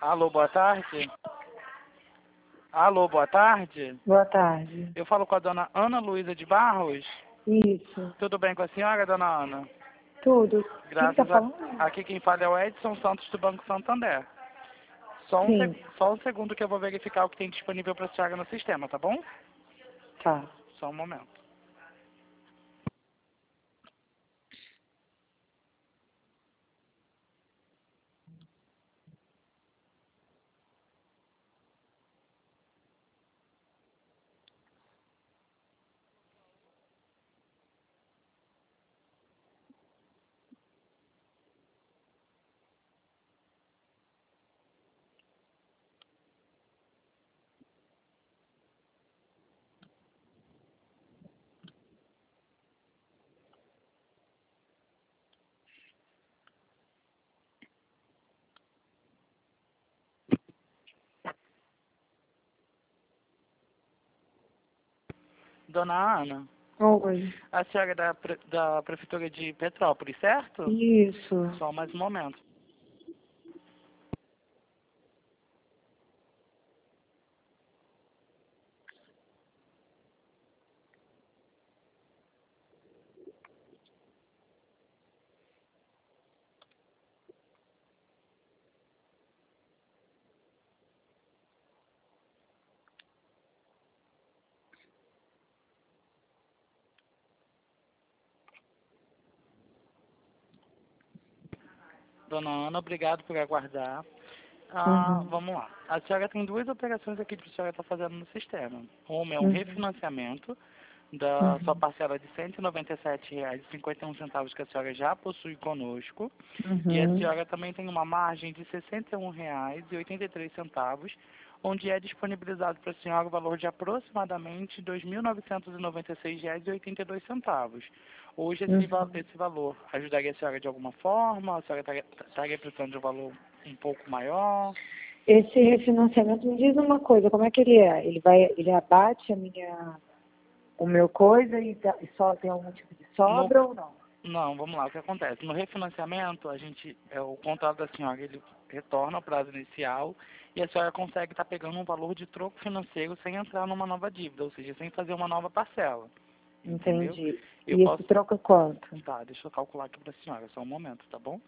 Alô, boa tarde. Alô, boa tarde. Boa tarde. Eu falo com a dona Ana Luísa de Barros. Isso. Tudo bem com a senhora, dona Ana? Tudo. Quem tá Graças a... falando? Aqui quem fala é o Edson Santos do Banco Santander. Sim. Só um segundo que eu vou verificar o que tem disponível para a senhora no sistema, tá bom? Tá. Só um momento. Dona Ana, Oi. a senhora é da Prefeitura de Petrópolis, certo? Isso. Só mais um momento. Dona Ana, obrigado por aguardar. Uhum. Vamos lá. A senhora tem duas operações aqui que a senhora está fazendo no sistema. Uma é um Uhum. refinanciamento da sua Uhum. parcela de R$ 197,51 que a senhora já possui conosco. E a Uhum. senhora também tem uma margem de R$ 61,83, onde é disponibilizado para a senhora o valor de aproximadamente R$ 2.996,82. Hoje Uhum. esse valor ajudaria a senhora de alguma forma? A senhora estaria precisando de um valor um pouco maior? Esse refinanciamento, me diz uma coisa, como é que ele é? Ele abate o meu coisa e só tem algum tipo de No, sobra ou não? não, vamos lá, o que acontece? No refinanciamento, o contrato da senhora, ele retorna ao prazo inicial e a senhora consegue estar pegando um valor de troco financeiro sem entrar numa nova dívida, ou seja, sem fazer uma nova parcela, entendeu? Entendi. Eu E esse posso... troca quanto? Tá, deixa eu calcular aqui para a senhora, só um momento, tá bom?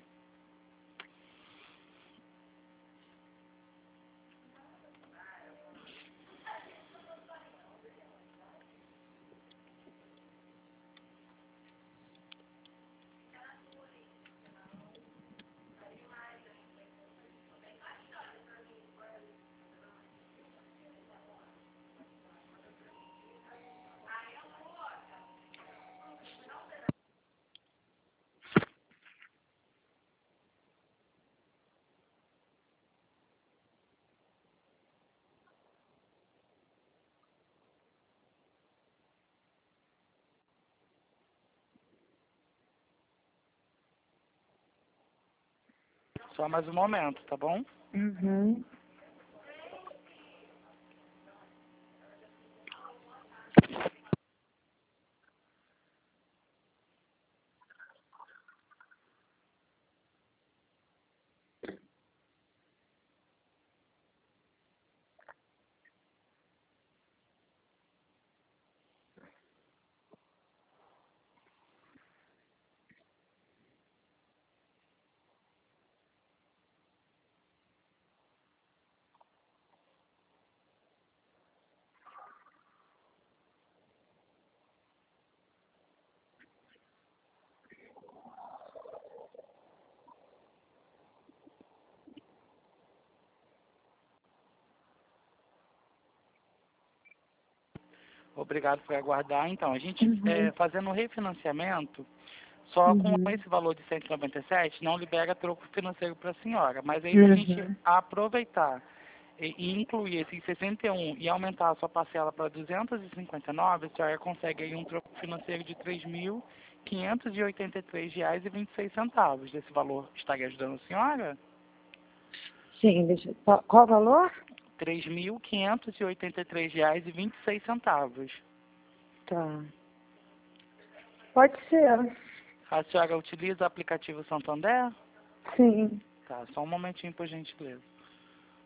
Só mais um momento, tá bom? Uhum. Obrigado por aguardar. Então, a gente Uhum. fazendo o refinanciamento, só com Uhum. esse valor de 197 não libera troco financeiro para a senhora. Mas aí, se a gente Uhum. aproveitar e incluir esses 61 e aumentar a sua parcela para 259, a senhora consegue aí um troco financeiro de R$ 3.583,26. Desse valor estaria ajudando a senhora? Sim, qual o valor? R$ 3.583,26. Tá. Pode ser. A senhora utiliza o aplicativo Santander? Sim. Tá, só um momentinho, por gentileza.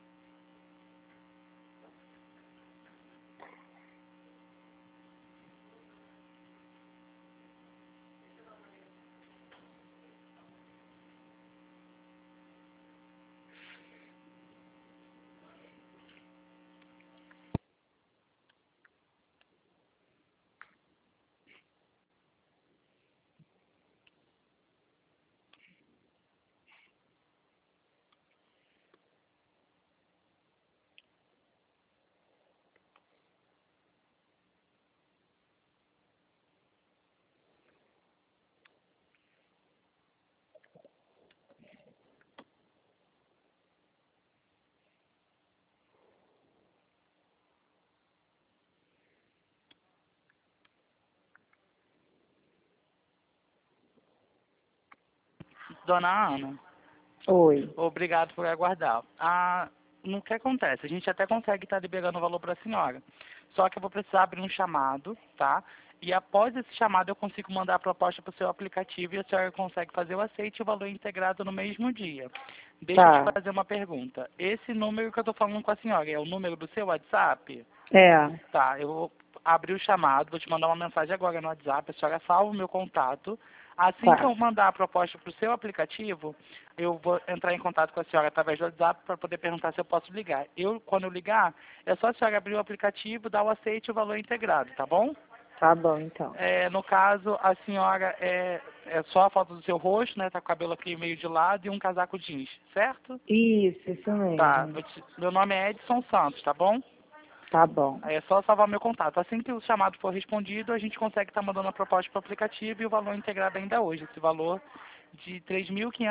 Dona Ana, Oi. obrigado por aguardar. No que acontece? A gente até consegue estar liberando o valor para a senhora. Só que eu vou precisar abrir um chamado, tá? E após esse chamado eu consigo mandar a proposta para o seu aplicativo e a senhora consegue fazer o aceite e o valor integrado no mesmo dia. Deixa eu te Tá. fazer uma pergunta. Esse número que eu estou falando com a senhora é o número do seu WhatsApp? É. Tá, eu vou abrir o chamado, vou te mandar uma mensagem agora no WhatsApp, a senhora salva o meu contato. Assim que Tá. eu mandar a proposta para o seu aplicativo, eu vou entrar em contato com a senhora através do WhatsApp para poder perguntar se eu posso ligar. Quando eu ligar, é só a senhora abrir o aplicativo, dar o aceite e o valor integrado, tá bom? Tá bom, então. No caso, a senhora é só a foto do seu rosto, né? Tá com o cabelo aqui meio de lado e um casaco jeans, certo? Isso Tá, mesmo. meu nome é Edson Santos, tá bom? Tá bom. Aí é só salvar meu contato. Assim que o chamado for respondido, a gente consegue estar mandando a proposta para o aplicativo e o valor integrado ainda hoje. Esse valor de R$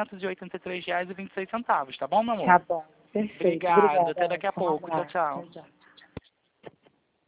3.583,26, tá bom, meu amor? Tá bom. Perfeito. Obrigado. Até Obrigada, daqui a Edson. Um pouco. Tchau, abraço. tchau. Tchau, tchau.